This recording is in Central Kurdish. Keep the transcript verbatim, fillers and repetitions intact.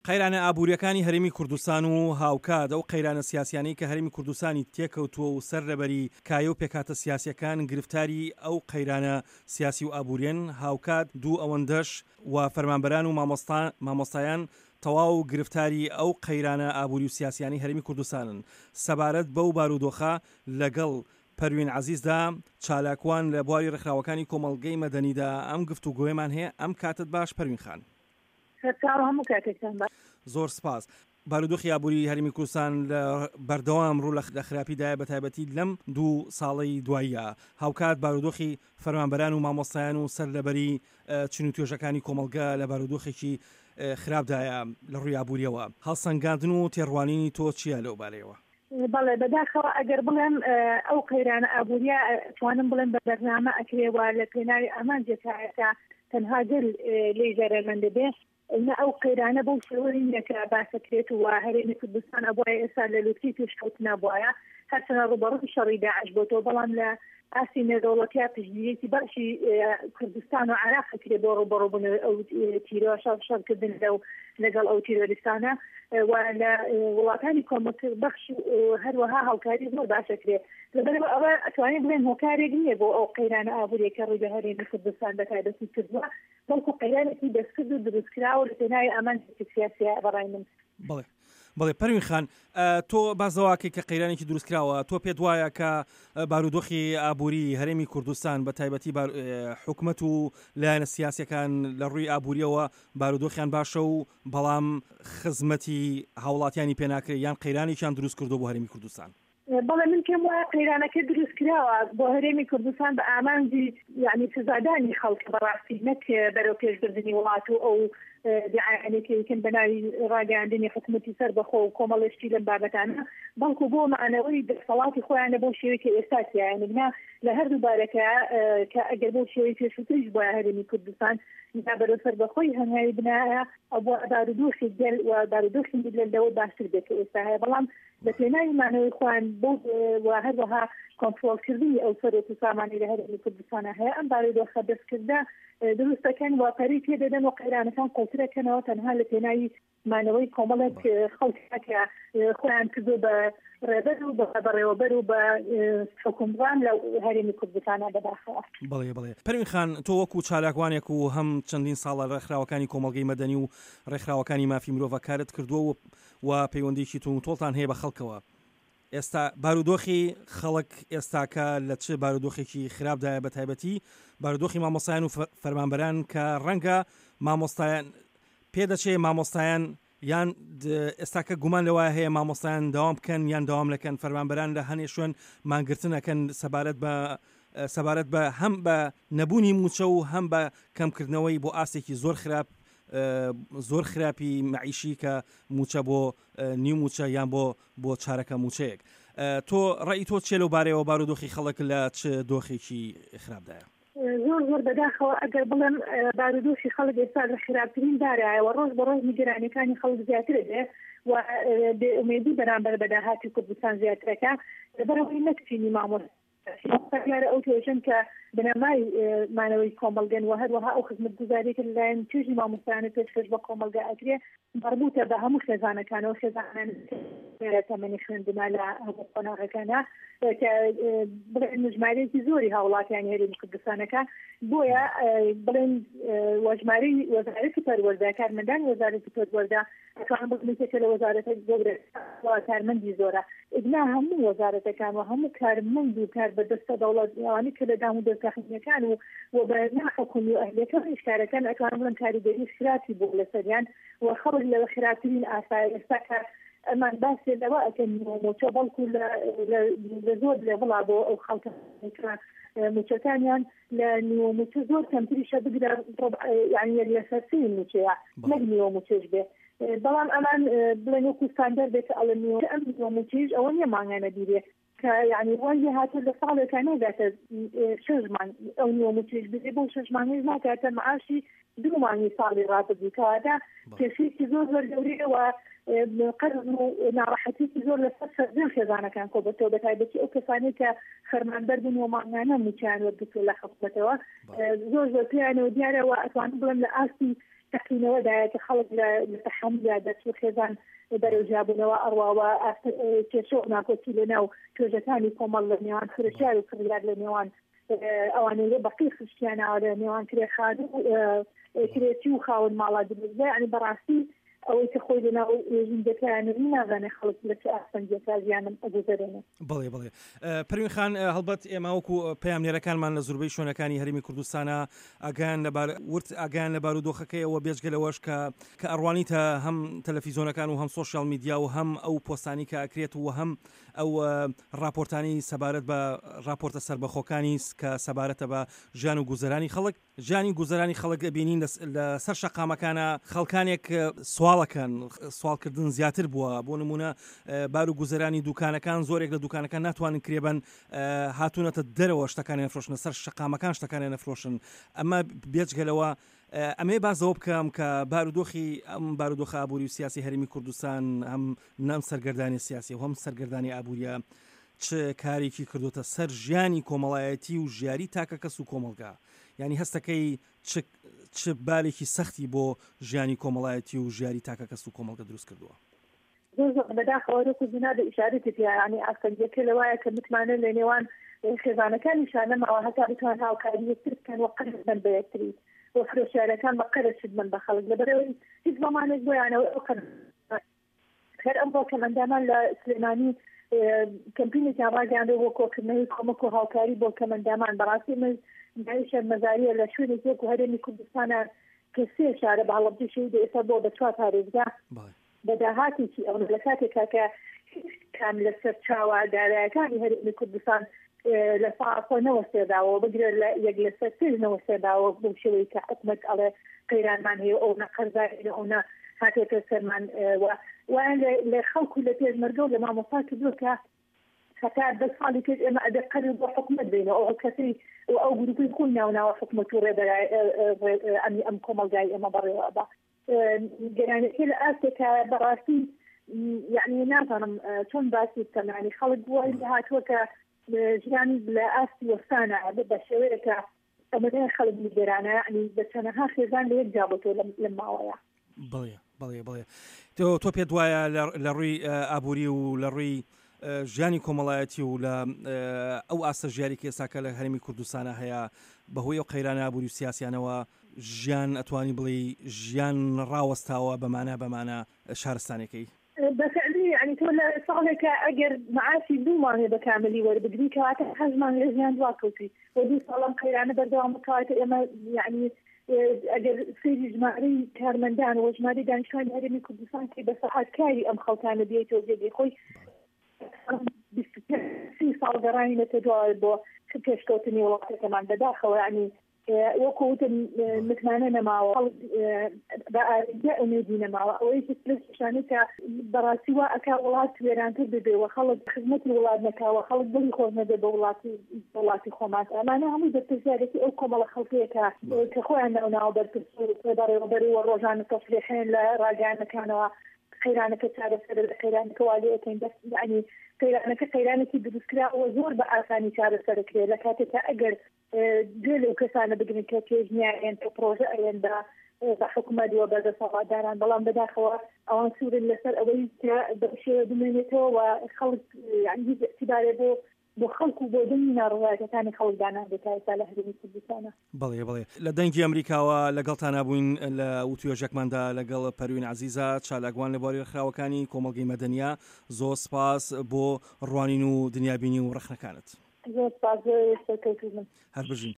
قەیرانە ئابوووریەکانی هەرێمی کوردستان و هاوکات ئەو قەیرانە سیاسیانەی کە هەرێمی کوردستانی تێکەوتووە و سەرلەبەری کایە و پێکاتە سیاسیەکان گرفتاری ئەو قەیرانە سیاسی و ئابووریان هاوکات دوو ئەوەندەش و فەرمانبەران و مامۆستایان تەواو گرفتاری ئەو قەیرانە ئابووری و سیاسیانی هەرێمی کوردستانن. سەبارەت بەو بارودۆخە لەگەڵ پەروین عەزیزدا چالاکوان لە بواری ڕێکخراوەکانی کۆمەڵگەی مەدەنیدا ئەم گفتوگۆیەمان هەیە. ئەم کاتت باش پەروین خان. زۆر سپاس. بارودۆخی ئابووری هەرێمی کوردستان لە بەردەوام ڕوو لە خراپیدایە بە تایبەتی لەم دوو ساڵەی دواییە. هاوکات بارودۆخی فەرمانبەران و مامۆستایان و سەرلەبەری چین و توێژەکانی کۆمەڵگە لە بارودۆخێکی خراپدایە لە ڕووی ئابووریەوە. هەڵسەنگاندن و تێڕوانینی تۆ چییە لەو بارەیەوە؟ بەڵێ بەداخەوە ئەگەر بڵێم ئەو قەیرانە ئابووریە توانم بڵێم بە بەرنامە ئەکرێوە لە پێناوی ئامان جێتایەتە تەنها گەل لێ ژەرەمەندە بێ نه ئەو قەیرانە بەو شێوەیەکە باسەکرێت و هەرێمی کوردستان ئەبووایە ئێستا لە لوتی توێشکەوتنا بووایە هەرچەنە ڕوبەڕووی شەڕی داعش بۆتەوە، بەڵام لە ئاسی نێودەوڵەتیە پشتگیریەتی بەشی کوردستان و عێراق کرێ بۆ ڕوبەڕووبوون ئەو تیرۆ شەڕکردن لەگەڵ ئەو تیرۆریستانە و لە وڵاتانی کۆمەڵ بەخش هەروەها هاوکاری زۆر باشەکرێ. لەبەرەوە ئەوە ئەتوانین بڵێن هۆکارێک نییە بۆ ئەو قەیرانە ئابووریەکە ڕووی بە هەرێمی کوردستان بەتایبەتی کردووە، بەڵکو قەیرانێکی دەستکرد و دروستکراوە لە پێناوی ئامان سیاسیە بەڕای من. بڵێ بڵێ پەروین خان، تۆ بازەواکەی کە قەیرانێکی دروستکراوە، تۆ پێت وایە کە بارودۆخی ئابووری هەرێمی کوردستان بە تایبەتی حکومەت و لایەنە سیاسیەکان لە ڕووی ئابووریەوە بارودۆخیان باشە و بەڵام خزمەتی هاوڵاتیانی پێناکرێت یان قەیرانێکیان دروست کردو بۆ هەرێمی کوردستان؟ بەڵێ من پێم وایە قەیرانەکە دروست کراوە بۆ هەرێمی کوردستان بە ئامانجی یعنی سزادانی خەڵک بەڕاستی نەک بەرەو پێشبردننی وڵات و ئەو دیعاەکەیکن بەناوی ڕاگەاندنی حکومەتی سەر بەخۆ و کۆمەڵێشتی لەم بابەتانە، بەڵکو بۆ معنەوەی دەسەڵاتی خۆیانە بۆ شێوەیەکە ئێستاتیاننا لە هەردوو بارەکە کە ئەگەر بۆ شێوەی پێشووتریش بۆ هەرێمی کوردستان یا بەرەو سەر بەخۆی هەنگاوی بنایە ئەو بۆ بارودۆخی گەل و بارودۆخی لەوە باشتر بێت کە ئێستا هەیە، بەڵام بە پێناوی معنەوەی خۆیان بۆ و هەروەها کۆنتڕۆڵکردنی ئەو سەرۆک و سامانی لە هەرێمی کوردستانە هەیە. ئەم بارودۆخە دەستکردە دروستەکەن واپەری پێدەدەن و قەیرانەکان قوڵترەکەنەوە تەنها لە پێناوی معنەوەی کۆمەڵێک خەڵکەکە خۆیان کردو بە ڕێبەر و بەڕێوەبەر و بە حکومڕان لە هەرێمی کوردستانە بەداخەوە. بڵێ بڵێ پەروین خان، تۆ وەکو چالاکوانێک و هەم چەندین ساڵە ڕێکخراوەکانی کۆمەڵگەی مەدەنی و ڕێکخراوەکانی مافی مرۆڤ کارت کردووە و پەیوەندیکی تۆ تۆڵتان هەیە بە خەڵکەوە. ئێستا بارودۆخی خەڵک ئێستاکە لە چه بارودۆخێکی خراپدایە بە تایبەتی بارودۆخی مامۆستایان و فەرمانبەران کە ڕەنگە مامۆستایان پێدەچێ مامۆستایان یان ئێستاکە گومان لەوایە هەیە مامۆستایان داوام بکەن یان داوام لەکەن، فەرمانبەران لە هەنێ شوێن مانگرتنەکەن سەبارەت بە سەبارەت بە هەم بە نەبوونی موچە و هەم بە کەمکردنەوەی بۆ ئاستێکی زۆر خراپ زۆر خراپی معیشی کە موچە بۆ نیو موچە یان بۆ بۆ چارەکە موچەیەک. تۆ ڕێی تۆ چێ لەو بارەیەوە بارودۆخی خەڵک لە چ دۆخێکی خراپدایە؟ زۆر زۆر بەداخەوە ئەگەر بڵێم بارودۆخی خەڵک ئێستا لە خراپترین دارایەوە ڕۆژ بە ڕۆژ نیگەرانیەکانی خەڵک زیاترە دێ و بێئومێدی بەرامبەر بەداهاتی کوردستان زیاترەکە لەبەرەوەی نەکچینی مامۆستا یارە ئەو توێژن کە بنەمای مانەوەی کۆمەڵگەن و هەروەها ئەو خزمەتگوزاریە کە لەلایەن توێژی مامۆستایانە پێشکەش بە کۆمەڵگە ئەکرێ مربوطە بە هەموو خێزانەکانەوە خێزانان تەمەنی خوێندنا لە هەموو قۆناغەکانە کە بڵێن ژمارەیەکی زۆری هاوڵاتیانی هەرێمی کوردستانەکە بۆیە بڵێن وەژمارەی وەزارەتی پەروەردە کارمەندانی وەزارەتی پەروەردە ئەتوانن بڵێنێکە لە وەزارەتە گەورە کارمەندی زۆرە ئیدنا هەموو وەزارەتەکان و هەموو کارمەند و کار بەدەستە دەوڵەتیانی کە لە دام و دەستگاخینەکان و و بە ناحکومی و ئەهلەکە ئیشکارەکان ئەتوانن بڵێن کاریگەری خراپی بۆ لەسەریان و خەڵک لە خراپترین ئاسای ئێستا کە ئەمان باسی لەوە ئەکەن موچە بەڵکو لە زۆر لە بڵا بۆ ئەو خەڵکە موچەکانیان لە نیوە موچە زۆر کەمتریشە بگرە یعنی لە سەرسی موچەیە نەک نیوە موچەش بێ، بەڵام ئەمان بڵێن وەکو ستاندەر بێت ئەڵە نیوە ئەم نیوە موچەیش ئەوە نییە مانگانە بیرێ کە یعنی وەنگی هاتە لە ساڵێکە نەداتە شەژمان ئەو نیوە موچەیش بێ بۆ شەژمانەیە ناکاتە معاشی دوو مانگی ساڵی ڕابردووکەواتە کێشەیەکی زۆر زۆر گەورەیەوە قەرز و ناڕەحەتێکی زۆر لەسەر سەردن خێزانەکان کۆبەتەوە بەتایبەتی ئەو کەسانەی کە فەرمانبەر بن و مانگانە موچیان وەرگرتووە لە حکومەتەوە زۆر زۆر پێیانەوە دیارەوە ئەتوانن بڵێن لە ئاستی تەقینەوەدایەتە خەڵک لە تەحەملا دەچوو خێزان بەرەوژابوونەوە ئەڕواوە کێشە و ناکۆچی لە ناو توێژەکانی کۆمەڵ لە نێوان فرشار و کڕیار لە نێوان ئەوانەیە بەقی خشتیانەوە لە نێوان کرێخان و کرێتی و خاون ماڵا دروستە ینی بەڕاستی ئەوەی کە خۆی لەناو ژیندەکەیانەوە نازانێ خەڵک لە چه ئاسفەنجێکا ژیانم ئەگوزارێنێ. بڵێ بڵێ پەروین خان هەڵبەت ئێمە وەکو پەیامنێرەکانمان لە زۆربەی شوێنەکانی هەرێمی کوردستانە ئاگیان لەبار ورد ئاگیان لە بارودۆخەکەیەوە بێجگەلەوەش کە کە ئەڕوانیتە هەم تەلەڤیزۆنەکان و هەم سۆشیال میدیا و هەم ئەو پۆستانی کە ئەکرێت و هەم ئەو راپۆرتانی سەبارەت بە راپۆرتە سربەخۆکانی کە سەبارەتە بە ژیان و گوزەرانی خەڵک ژیانی گوزەرانی خەڵک بینین لە سەر شەقامەکانە خەڵکانێک سوالەکەن سوالکردن زیاتر بووە بۆ نمونە بار و گوزەرانی دوکانەکان زۆرێک لە دوکانەکان ناتوانن کرێبن هاتوونەتە دەرەوە شتەکانی نەفرۆشنە سەر شەقامەکان شتەکانی نەفرۆشن ئەمە بێجگەلەوە ئەمێ بازەوە بکەم کە بارودۆخی ئەم بارودۆخە ئابووری و سیاسی هەرێمی کوردستان هەم نام سەرگەردانی سیاسی و هەم سەرگەردانی ئابووریە چ کارێکی کردوتە سەر ژیانی کۆمەڵایەتی و ژیاری تاکە کەس و کۆمەلگا ینی هەستەکەی چ بالێکی سەختی بۆ ژیانی کۆمەڵایەتی و ژیاری تاکە کەس و کۆمەلگە دروست کردووە. بەداخەوەکو جنا بە ئیشارەتی ینی ئاسفەنجەکە لەوایە کە متمانە لە نێوان خێزانەکانی شانەماوە هەتا بتوان هاوکاری یەکتر بکەن و قەرز بن بە یەکتری و فرۆشیارەکان بە قەرزشت بن بە خەڵک لەبەرەوەی هیچ زمانێک بۆیانەوە هەر ئەمڕۆ کە ئەندامان لە سلێمانی کەمپینێکیان ڕاگەاندە بۆ کۆکردنەوەی کۆمەک و هاوکاری بۆ کەمەندامان بەڕاستی من داعیشە مەزاریە لە شوێنێک وەکو هەرێمی کوردستانە کە سێ شارە بە هەڵەبجە شەهید ئێستا بۆ بە چوار پارێزگا بەداهاتێکی ئەو لە کاتێکا کە کام لەسەر چاوە دارایەکانی هەرێمی کوردستان لە ساعفۆ نەوەسێداوە بگرە لە یەک لەسەر سێ نەوەسێداوە بۆ شێوەی کە حکومەت ئەڵێ قەیرانمان هەیە ئەو نەقەرزاری لە ئەونا هاتێتە سەرمان وایان لە خەڵکو لە پێشمەرگە و لە مامۆستا کردووە کە هەتا دە ساڵی پێش ئێمە ئەدە قەرز بۆ حکومەت بینەوە ئەو کەسی ئەو گروپی خۆی ناوناوە حکومەت و ڕێبەرای ئەمی ئەم کۆمەلگای ئێمە بەڕێوەدا گەرانەکە لە ئاستێکە بەڕاستی یعنی نازانم چۆن باسی بکەمانی خەڵک وای هاتووە کە ژیانی لە ئاستی وەستانە بە شێوەیەکە ئەمەدای خەڵک نیگەرانە ینی بە چەندەها خێزان لە یەک جابەتەوە لە ماوەیە. بڵێ بڵێ بڵێ تۆ پێت وایە لە ڕووی ئابووری و لە ڕووی ژیانی کۆمەڵایەتی و لە ئەو ئاستە ژیاری ئێساکە لە هەرێمی کوردستانە هەیە بەهۆی ئەو قەیرانە ئابووری و سیاسیانەوە ژیان ئەتوانی بڵێ ژیان ڕاوەستاوە بەمانە بەمانە شارستانێکی بەفعلی ینی تۆ لە ساڵێکە ئەگەر معاشی دوومانێ بە کاملی وەربگری کەواتە حەزمان لە ژیان دواکەوتی و دوو ساڵم قەیرانە بەردەوام بکاتە ئێمە یعنی ئەگەر سەیری ژمارەی کارمەندان و ژمارەی دانیشتوانی هەرێمی کوردستان کە بە سەحاتکاری ئەم خەڵکانە بێتەوە جێگەی خۆی سی ساڵ گەڕانینەتە دوای بۆ پێشکەوتنی وڵاتەکەمان بەداخەوە ینی وەکوتم متمانە نەماوە بە ئارێزە ئومێدی نەماوە ئەوەی پلشانێت کە بەڕاستی وا ئەکا وڵات وێرانتر ببێەوە خەڵک خزمەتی وڵات نەکاوە خەڵک دڵی خۆش نەبێ بە وڵاتی وڵاتی خۆمان ئەمانە هەموو دەرپرسیارێتی ئەو کۆمەڵە خەڵکەیەکە کە خۆیان ناوناوە بەرپرسور بەڕێوەبەری ڕۆژانە تەفریحێن لە ڕاگەیانەکانەوە قەیرانەکە چارەسەر لە قەیرانەکە والیەکەین ینی قەیرانەکە قەیرانێکی دروستکراوە زۆر بە ئاسانی چارەسەرکرێت لە کاتێکە ئەگەر گوێ لەو کەسانە بگرن کە پێشنیایەن کە پرۆژە ئەیەن بە بە حکوومەت وە بەدەسەڵاتداران بەڵام بەداخەوە ئەوان سوورن لەسەر ئەوەی کە بە شێوە بمێنێتەوە و خەڵک یعنی اعتیبارێ بۆ بۆ خەڵکو بۆ دنی ناڕەوایەتەکانی خەڵکدانان بێتایستا لە هەرێمی کوردستانە. بەڵێ بڵێ لە دەنگی ئەمریکاوە لەگەڵتان بووین لە وتوێژێکماندا لەگەڵ پەروین عەزیزە چالاکوان لەباری ڕێکخراوەکانی کۆمەڵگەی مەدەنیە زۆر سپاس بۆ ڕوانین و دنیابینی و ڕەخنەکانت. زۆر سپاس هەر بژین.